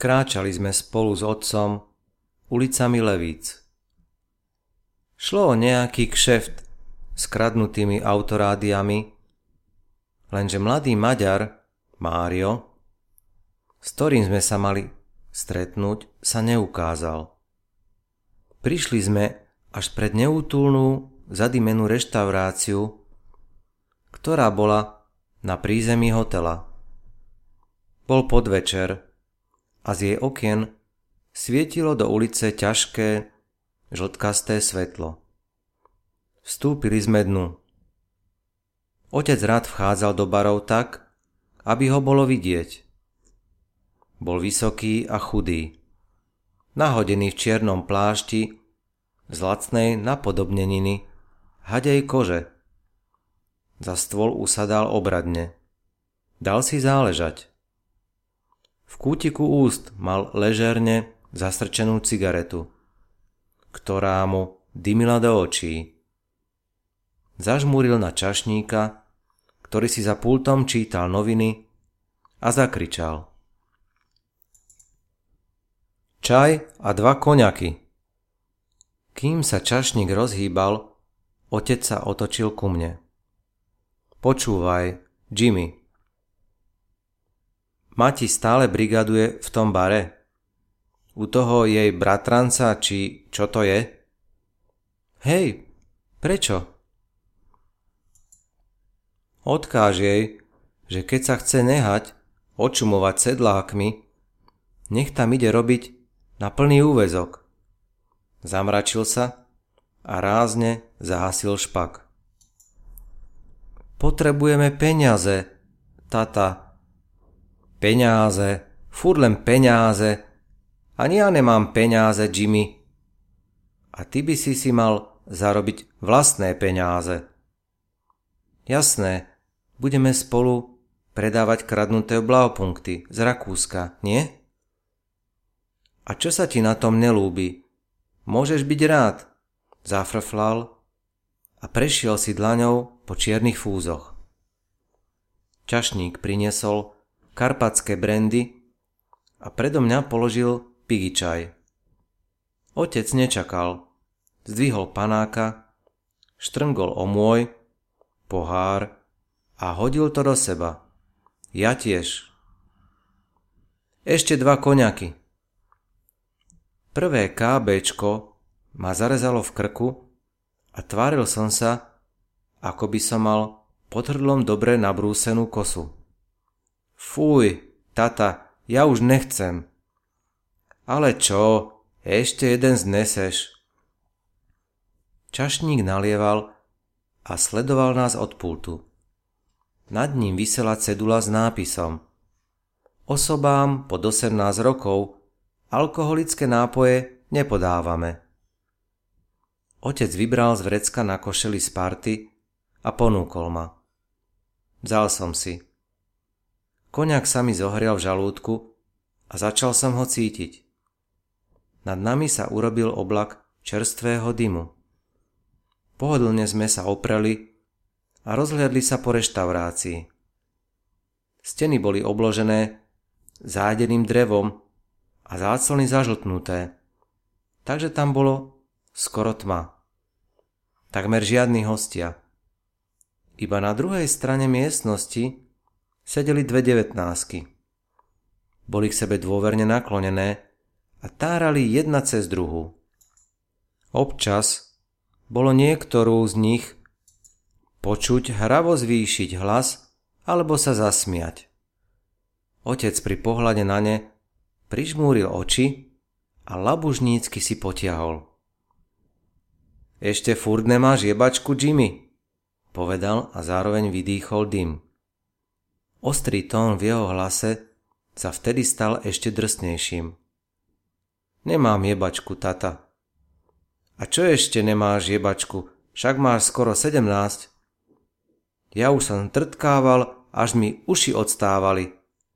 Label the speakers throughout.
Speaker 1: Kráčali sme spolu s otcom ulicami Levíc. Šlo o nejaký kšeft s kradnutými autorádiami, lenže mladý Maďar, Mário, s ktorým sme sa mali stretnúť, sa neukázal. Prišli sme až pred neútulnú, zadimenú reštauráciu, ktorá bola na prízemí hotela. Bol podvečer a z jej okien svietilo do ulice ťažké, žltkasté svetlo. Vstúpili sme dnu. Otec rád vchádzal do barov tak, aby ho bolo vidieť. Bol vysoký a chudý, nahodený v čiernom plášti z lacnej napodobneniny hadej kože. Za stôl usadal obradne. Dal si záležať. V kútiku úst mal ležerne zastrčenú cigaretu, ktorá mu dymila do očí. Zažmúril na čašníka, ktorý si za pultom čítal noviny, a zakričal: Čaj a 2 koňaky. Kým sa čašník rozhýbal, otec sa otočil ku mne. Počúvaj, Jimmy. Mati stále brigaduje v tom bare? U toho jej bratranca, či čo to je? Hej, prečo? Odkáž jej, že keď sa chce nehať, očumovať sedlákmi, nech tam ide robiť na plný úväzok. Zamračil sa a rázne zahasil špak. Potrebujeme peniaze, tata. Peniaze, furt len peniaze. Ani ja nemám peniaze, Jimmy. A ty by si mal zarobiť vlastné peniaze. Jasné, budeme spolu predávať kradnuté blaupunkty z Rakúska, nie? A čo sa ti na tom nelúbi? Môžeš byť rád, zafrflal a prešiel si dlaňou po čiernych fúzoch. Čašník priniesol karpatské brandy a predo mňa položil pigi čaj. Otec nečakal, zdvihol panáka, štrngol o môj pohár a hodil to do seba. Ja tiež. Ešte 2 koňaky. Prvé KBčko ma zarezalo v krku a tváril som sa, ako by som mal pod hrdlom dobre nabrúsenú kosu. Fuj, tata, ja už nechcem. Ale čo, ešte jeden zneseš. Čašník nalieval a sledoval nás od pultu. Nad ním visela cedula s nápisom: Osobám pod 18 rokov alkoholické nápoje nepodávame. Otec vybral z vrecka na košeli z party a ponúkol ma. Vzal som si. Koňak sa mi zohrial v žalúdku a začal som ho cítiť. Nad nami sa urobil oblak čerstvého dymu. Pohodlne sme sa opreli a rozhliadli sa po reštaurácii. Steny boli obložené zádeným drevom a záclony zažltnuté, takže tam bolo skoro tma. Takmer žiadni hostia. Iba na druhej strane miestnosti sedeli 2 19-ky. Boli k sebe dôverne naklonené a tárali jedna cez druhú. Občas bolo niektorú z nich počuť hravo zvýšiť hlas alebo sa zasmiať. Otec pri pohľade na ne prižmúril oči a labužnícky si potiahol. Ešte furt nemáš jebačku, Jimmy, povedal a zároveň vydýchol dym. Ostrý tón v jeho hlase sa vtedy stal ešte drsnejším. Nemám jebačku, tata. A čo ešte nemáš jebačku? Však máš skoro 17. Ja už som trtkával, až mi uši odstávali.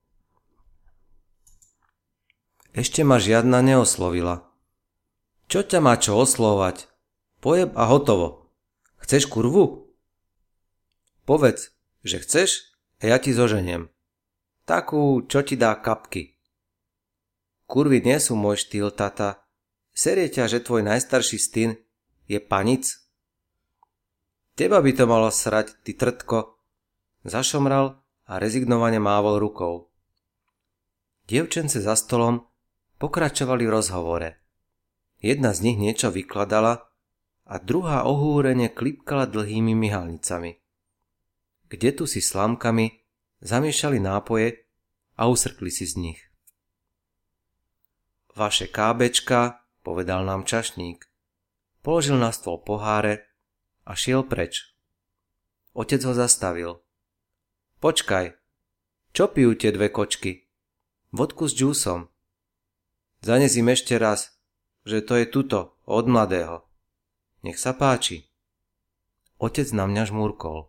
Speaker 1: Ešte ma žiadna neoslovila. Čo ťa má čo oslovať? Pojeb a hotovo. Chceš kurvu? Povedz, že chceš a ja ti zoženiem. Takú, čo ti dá kapky. Kurvy nie sú môj štýl, tata. Serie ťa, že tvoj najstarší syn je panic? Teba by to malo srať, ty trtko. Zašomral a rezignovane mávol rukou. Dievčence za stolom pokračovali v rozhovore. Jedna z nich niečo vykladala a druhá ohúrene klipkala dlhými myhalnicami. Kde tu si slámkami zamiešali nápoje a usrkli si z nich. Vaše kábečka, povedal nám čašník. Položil na stôl poháre a šiel preč. Otec ho zastavil. Počkaj, čo pijú tie dve kočky? Vodku s džúsom. Zanes im ešte raz, že to je tuto, od mladého. Nech sa páči. Otec na mňa žmúrkol.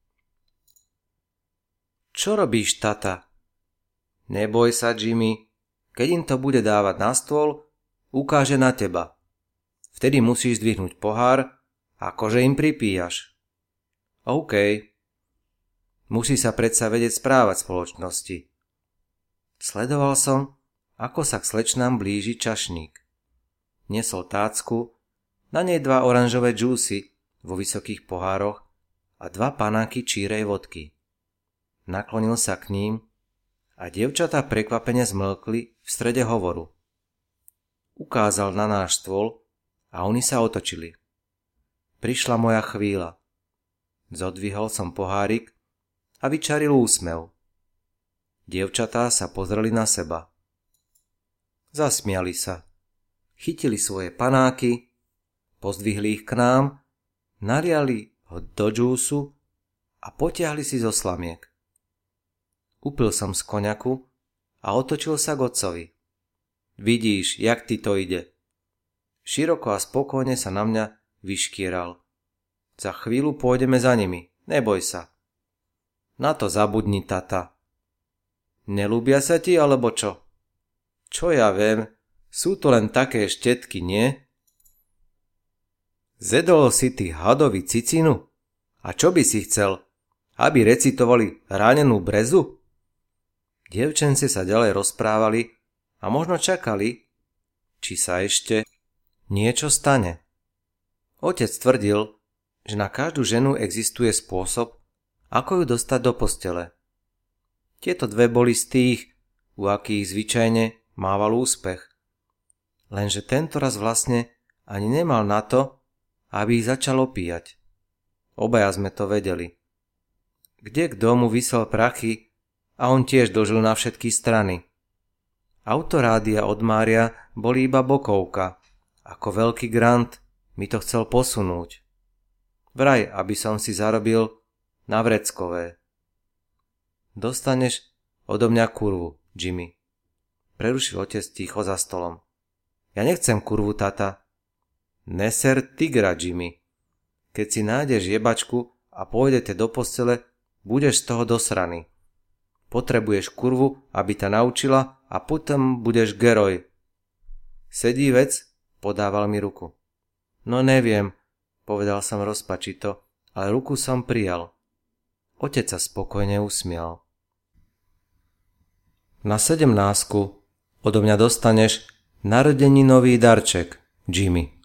Speaker 1: Čo robíš, tata? Neboj sa, Jimmy. Keď im to bude dávať na stôl, ukáže na teba. Vtedy musíš zdvihnúť pohár, akože im pripíjaš. OK. Musí sa predsa vedieť správať spoločnosti. Sledoval som, ako sa k slečnám blíži čašník. Niesol tácku, na nej 2 oranžové džúsy vo vysokých pohároch a 2 panáky čírej vodky. Naklonil sa k ním a dievčatá prekvapene zmlkli v strede hovoru. Ukázal na náš stôl a oni sa otočili. Prišla moja chvíľa. Zodvihol som pohárik a vyčaril úsmev. Dievčatá sa pozreli na seba. Zasmiali sa. Chytili svoje panáky, pozdvihli ich k nám, naliali ho do džúsu a potiahli si zo slamiek. Upil som z koňaku a otočil sa k otcovi. Vidíš, jak ti to ide. Široko a spokojne sa na mňa vyškieral. Za chvíľu pôjdeme za nimi, neboj sa. Na to zabudni, tata. Nelúbia sa ti, alebo čo? Čo ja viem, sú to len také štetky, nie? Zedol si ty hadovi cicinu? A čo by si chcel? Aby recitovali ránenú brezu? Dievčence sa ďalej rozprávali a možno čakali, či sa ešte niečo stane. Otec tvrdil, že na každú ženu existuje spôsob, ako ju dostať do postele. Tieto dve boli z tých, u akých zvyčajne mával úspech. Lenže tento raz vlastne ani nemal na to, aby ich začal opíjať. Obaja sme to vedeli. Kde k domu visel prachy a on tiež dožil na všetky strany. Autorádia od Mária boli iba bokovka. Ako veľký grant mi to chcel posunúť. Vraj, aby som si zarobil na vreckové. Dostaneš odo mňa kurvu, Jimmy. Prerušil otec ticho za stolom. Ja nechcem kurvu, tata. Neser tigra, Jimmy. Keď si nájdeš jebačku a pôjdete do postele, budeš z toho dosraný. Potrebuješ kurvu, aby ťa naučila a potom budeš geroj. Sedí vec, podával mi ruku. No neviem, povedal som rozpačito, ale ruku som prijal. Otec sa spokojne usmial. Na 17 odo mňa dostaneš narodeninový darček, Jimmy.